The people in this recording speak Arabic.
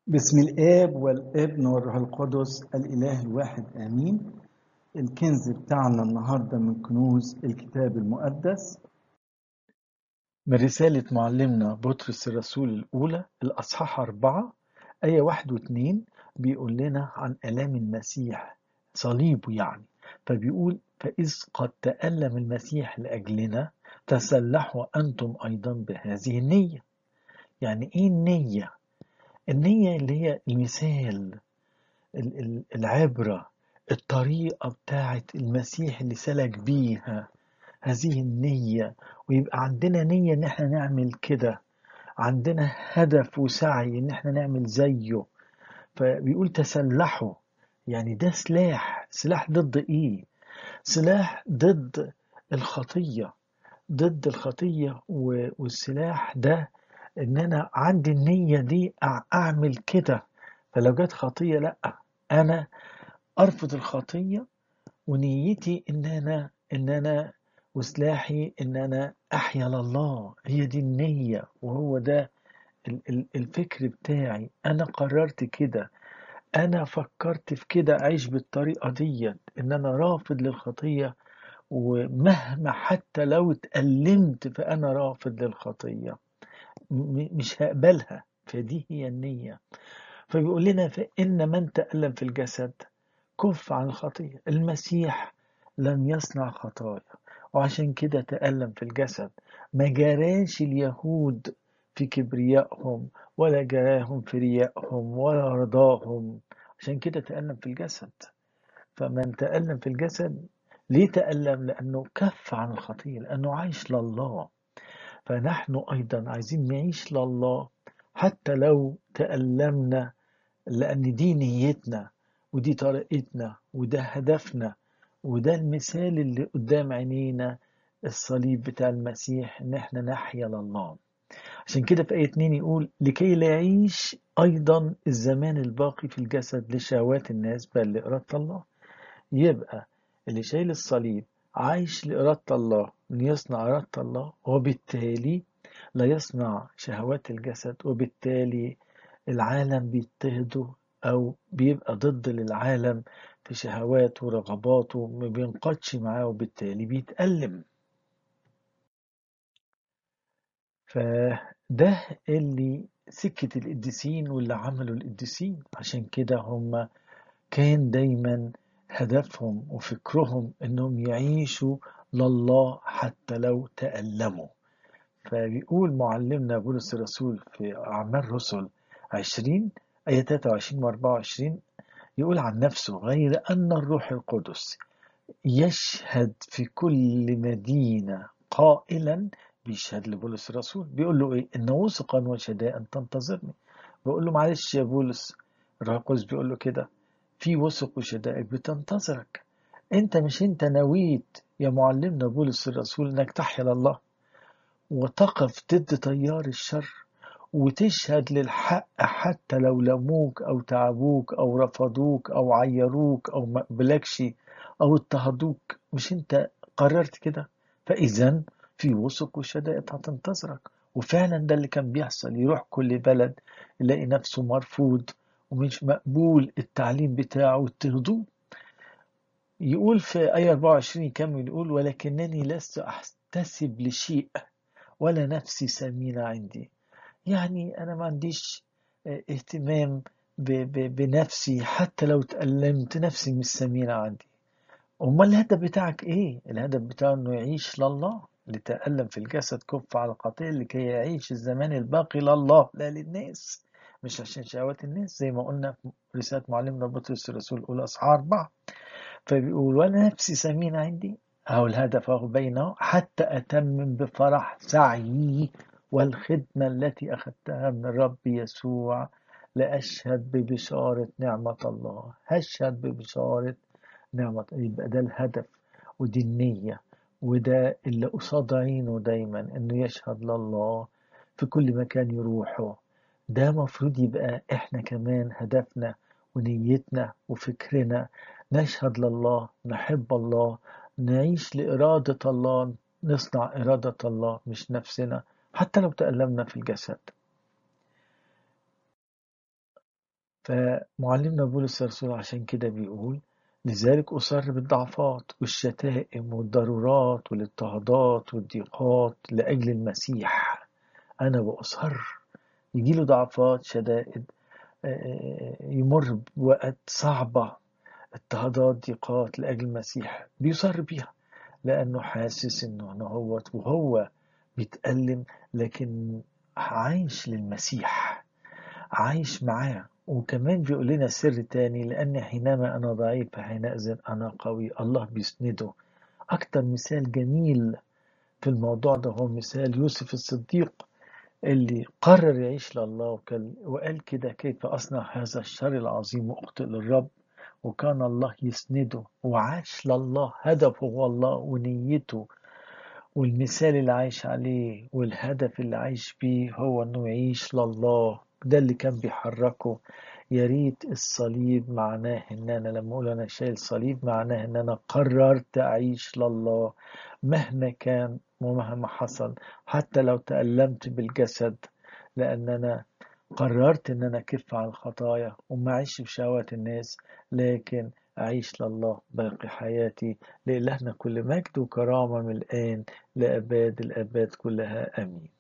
بسم الآب والابن والروح القدس الإله الواحد آمين. الكنز بتاعنا النهاردة من كنوز الكتاب المقدس من رسالة معلمنا بطرس الرسول الأولى الأصحاح 4 آية 1 و2. بيقول لنا عن آلام المسيح، صليبه يعني. فبيقول: فإذ قد تألم المسيح لأجلنا تسلحوا أنتم أيضا بهذه النية. يعني إيه النية؟ النية اللي هي المثال، العبرة، الطريقة بتاعت المسيح اللي سلك بيها هذه النية. ويبقى عندنا نية ان احنا نعمل كده، عندنا هدف وسعي ان احنا نعمل زيه. فبيقول تسلحوا، يعني ده سلاح ضد ايه؟ سلاح ضد الخطية، ضد الخطية. والسلاح ده ان انا عندي النية دي اعمل كده. فلو جت خطية، لا، انا ارفض الخطية، ونيتي ان انا وسلاحي ان انا احيا لله. هي دي النية، وهو ده الفكر بتاعي. انا قررت كده، انا فكرت في كده، اعيش بالطريقة دي، ان انا رافض للخطية. ومهما حتى لو اتألمت فانا رافض للخطية، مش هقبلها. فدي هي النية. فبيقول لنا: فإن من تألم في الجسد كف عن الخطية. المسيح لم يصنع خطايا، وعشان كده تألم في الجسد. ما جراش اليهود في كبريائهم، ولا جراهم في ريائهم، ولا رضاهم. عشان كده تألم في الجسد. فمن تألم في الجسد، ليه تألم؟ لأنه كف عن الخطية، لأنه عايش لله. فنحن أيضا عايزين نعيش لله حتى لو تألمنا، لأن دي نيتنا، ودي طريقتنا، وده هدفنا، وده المثال اللي قدام عينينا، الصليب بتاع المسيح، إن احنا نحيا لله. عشان كده في آية 2 يقول: لكي لا يعيش أيضا الزمان الباقي في الجسد لشهوات الناس بل لإرادة الله. يبقى اللي شايل الصليب عايش لإرادة الله، إن يصنع إرادة الله، وبالتالي لا يصنع شهوات الجسد. وبالتالي العالم بيضطهده، أو بيبقى ضد للعالم في شهواته ورغباته، ما بينقضش معاه، وبالتالي بيتألم. فده اللي سكة القديسين واللي عملوا القديسين. عشان كده هم كان دايما هدفهم وفكرهم انهم يعيشوا لله حتى لو تألموا. فبيقول معلمنا بولس الرسول في أعمال رسل 20 آية 23 و 24، يقول عن نفسه: غير أن الروح القدس يشهد في كل مدينة قائلا. بيشهد لبولس الرسول، بيقول له ايه؟ ان وثقا وشداء تنتظرني. بيقول له: معلش يا بولس، الروح القدس بيقول له كده: في وثق وشدائد بتنتظرك. انت نويت يا معلمنا بولس الرسول انك تحيا لله، وتقف ضد تيار الشر، وتشهد للحق حتى لو لموك أو تعبوك أو رفضوك أو عيروك أو ما قبلكش أو اضطهدوك. مش أنت قررت كده؟ فإذا في وثق وشدائد هتنتظرك. وفعلا ده اللي كان بيحصل. يروح كل بلد يلاقي نفسه مرفوض ومش مقبول، التعليم بتاعه يضطهدوه. يقول في آية 24 يكمل يقول: ولكنني لست أحتسب لشيء ولا نفسي سمينة عندي. يعني أنا ما عنديش اهتمام بنفسي، حتى لو تألمت نفسي مش سمينة عندي. أمال الهدف بتاعك إيه؟ الهدف بتاعه إنه يعيش لله. لتألم في الجسد كف على القتيل لكي يعيش الزمان الباقي لله لا للناس، مش عشان شهوات الناس، زي ما قلنا في رسالة معلمنا بطرس الرسول الأولى أصحاح 4. فبيقول: ولا نفسي سمينة عندي، أهو الهدف أهو بينه، حتى أتمم بفرح سعيي والخدمة التي أخذتها من الرب يسوع لأشهد ببشارة نعمة الله. هشهد ببشارة نعمة. يبقى ده الهدف، ودي النية، وده اللي قصاد عينه دايما، إنه يشهد لله في كل مكان يروحه. ده مفروض يبقى إحنا كمان هدفنا ونيتنا وفكرنا، نشهد لله، نحب الله، نعيش لإرادة الله، نصنع إرادة الله مش نفسنا، حتى لو تألمنا في الجسد. فمعلمنا بولس الرسول عشان كده بيقول: لذلك أصر بالضعفات والشتائم والضرورات والاضطهادات والضيقات لأجل المسيح. أنا بأصر يجيله ضعفات، شدائد، يمر بوقت صعبة، اضطهادات، ضيقات لأجل المسيح، بيصر بيها لأنه حاسس إنه وهو بيتألم لكن عايش للمسيح، عايش معاه. وكمان بيقول لنا سر تاني: لأن حينما أنا ضعيف فحينئذ أنا قوي. الله بيسنده. أكتر مثال جميل في الموضوع ده هو مثال يوسف الصديق، اللي قرر يعيش لله وقال كده: كيف أصنع هذا الشر العظيم وأخطئ للرب؟ وكان الله يسنده وعاش لله. هدفه هو الله ونيته، والمثال اللي عايش عليه والهدف اللي عايش بيه هو انه يعيش لله. ده اللي كان بيحركه. يا ريت الصليب معناه ان انا لما اقول انا شايل صليب معناه ان انا قررت اعيش لله مهما كان ومهما حصل، حتى لو تألمت بالجسد، لان انا قررت ان انا اكف عن الخطايا وما اعيش بشهوات الناس، لكن اعيش لله باقي حياتي. لإلهنا كل مجد وكرامة من الآن لأباد الآباد كلها آمين.